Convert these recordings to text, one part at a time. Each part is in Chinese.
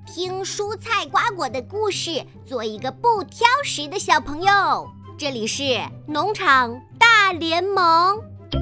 听蔬菜瓜果的故事，做一个不挑食的小朋友。这里是农场大联盟。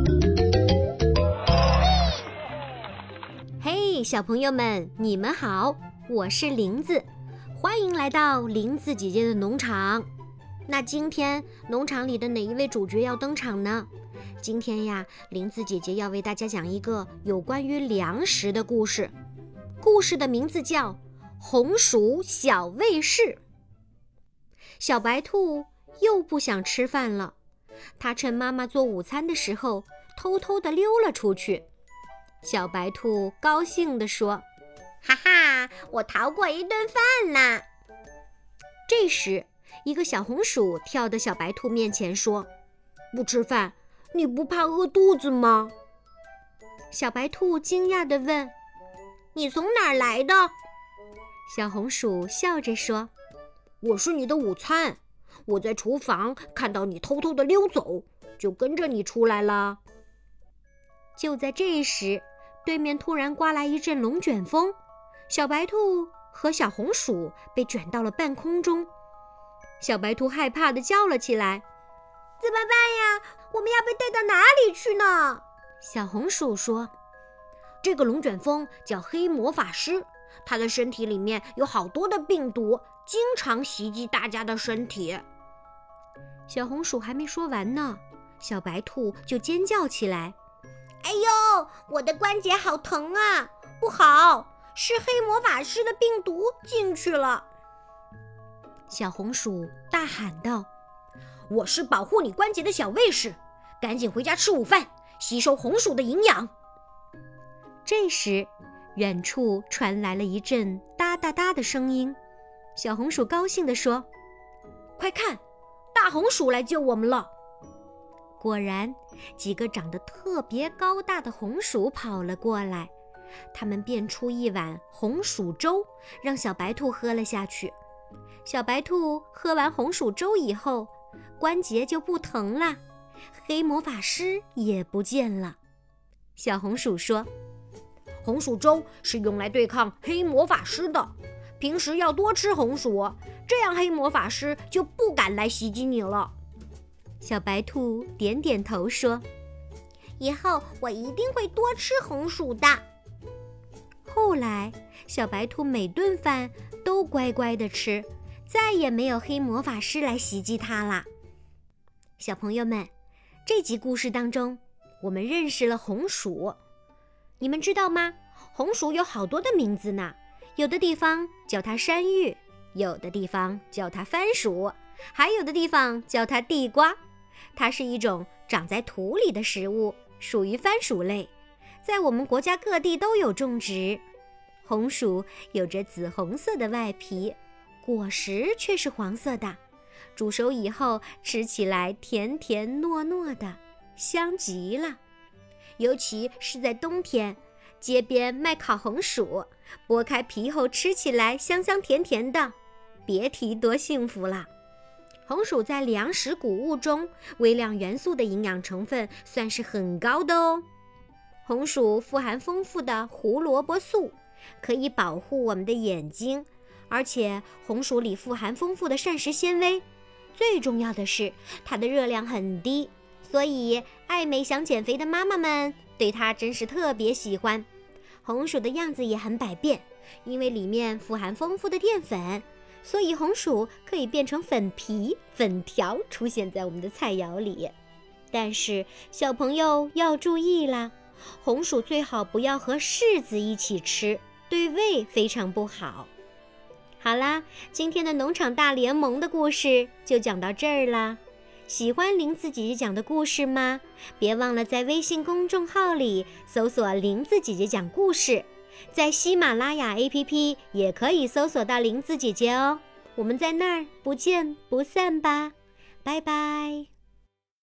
嘿，小朋友们，你们好，我是林子，欢迎来到林子姐姐的农场。那今天农场里的哪一位主角要登场呢？今天呀，林子姐姐要为大家讲一个有关于粮食的故事。故事的名字叫《红薯小卫士》。小白兔又不想吃饭了，它趁妈妈做午餐的时候，偷偷地溜了出去。小白兔高兴地说：“哈哈，我逃过一顿饭啦！”这时，一个小红薯跳到小白兔面前说：“不吃饭，你不怕饿肚子吗？”小白兔惊讶地问：“你从哪儿来的？”小红薯笑着说：“我是你的午餐，我在厨房看到你偷偷地溜走，就跟着你出来了。”就在这时，对面突然刮来一阵龙卷风，小白兔和小红薯被卷到了半空中。小白兔害怕地叫了起来：“怎么办呀？我们要被带到哪里去呢？”小红薯说：“这个龙卷风叫黑魔法师，他的身体里面有好多的病毒，经常袭击大家的身体。”小红薯还没说完呢，小白兔就尖叫起来：“哎呦，我的关节好疼啊！不好，是黑魔法师的病毒进去了。”小红薯大喊道：“我是保护你关节的小卫士，赶紧回家吃午饭，吸收红薯的营养。”这时，远处传来了一阵哒哒哒的声音。小红薯高兴地说：“快看，大红薯来救我们了！”果然，几个长得特别高大的红薯跑了过来，他们变出一碗红薯粥，让小白兔喝了下去。小白兔喝完红薯粥以后，关节就不疼了，黑魔法师也不见了。小红薯说：“红薯粥是用来对抗黑魔法师的，平时要多吃红薯，这样黑魔法师就不敢来袭击你了。”小白兔点点头说：“以后我一定会多吃红薯的。”后来，小白兔每顿饭都乖乖地吃，再也没有黑魔法师来袭击它啦。小朋友们，这集故事当中，我们认识了红薯。你们知道吗？红薯有好多的名字呢，有的地方叫它山芋，有的地方叫它番薯，还有的地方叫它地瓜。它是一种长在土里的食物，属于番薯类，在我们国家各地都有种植。红薯有着紫红色的外皮，果实却是黄色的，煮熟以后吃起来甜甜糯糯的，香极了。尤其是在冬天，街边卖烤红薯，剥开皮后吃起来香香甜甜的，别提多幸福了。红薯在粮食谷物中，微量元素的营养成分算是很高的哦。红薯富含丰富的胡萝卜素，可以保护我们的眼睛，而且红薯里富含丰富的膳食纤维，最重要的是它的热量很低，所以爱美想减肥的妈妈们对它真是特别喜欢。红薯的样子也很百变，因为里面富含丰富的淀粉，所以红薯可以变成粉皮、粉条出现在我们的菜肴里。但是小朋友要注意啦，红薯最好不要和柿子一起吃，对胃非常不好。好啦，今天的农场大联盟的故事就讲到这儿啦。喜欢林子姐姐讲的故事吗？别忘了在微信公众号里搜索林子姐姐讲故事，在喜马拉雅 APP 也可以搜索到林子姐姐哦。我们在那儿不见不散吧，拜拜。